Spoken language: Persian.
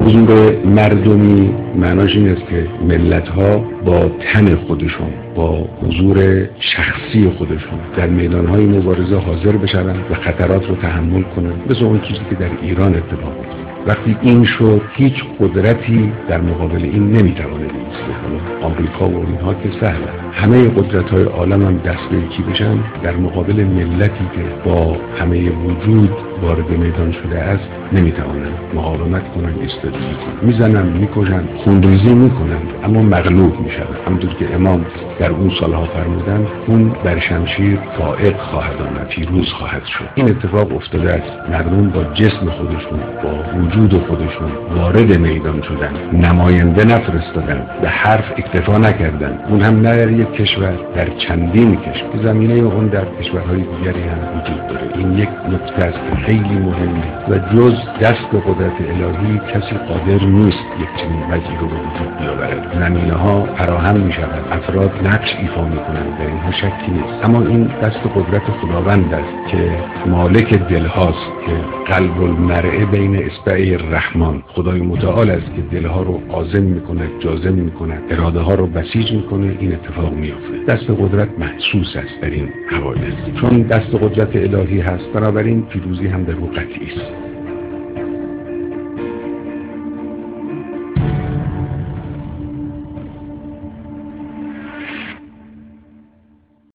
حضور مردمی معناش این است که ملت‌ها با تن خودشون، با حضور شخصی خودشون در میدان‌های مبارزه حاضر بشن و خطرات رو تحمل کنن، مثل اون چیزی که در ایران اتفاق افتاد. وقتی این شد هیچ قدرتی در مقابل این نمیتونه بایسته. آمریکا و اینها که سهله، همه قدرت‌های عالم هم دست به یکی بشن در مقابل ملتی که با همه وجود وارد میدان شده است نمیتوانند مقاومت کنن، استدلال کنن، میزنن، میکشن، خونریزی میکنن، اما مغلوب میشن. همونطور که امام در اون سالها فرمودن خون بر شمشیر فائق خواهد آمد، پیروز خواهد شد. این اتفاق افتاده است. مردم با جسم خودشون، با وجود خودشون وارد میدان شدن، نماینده نفرستادن، به حرف اکتفا نکردن، اون هم نه در یک کشور، در چندین کشور. زمینه اون در کشورهای دیگری هم وجود داره. این یک نکته است خیلی مهمه و جز دست قدرت الهی کسی قادر نیست یک چنین وضعی رو به وجود بیاورد. زمینه‌ها فراهم می‌شود، افراد نقش ایفا می‌کنند، در اینها شکی نیست، اما این دست قدرت خداوند است که مالک دلهاست، که قلب المرء بین اصبعی الرحمن، خدای متعال است که دلها رو عازم می‌کند، جازم می‌کند، اراده ها رو بسیج می‌کنه. این اتفاق می‌افته. دست قدرت محسوس است در این حوادث، چون دست قدرت الهی هست، بنابراین پیروزی هم در او قطعی است.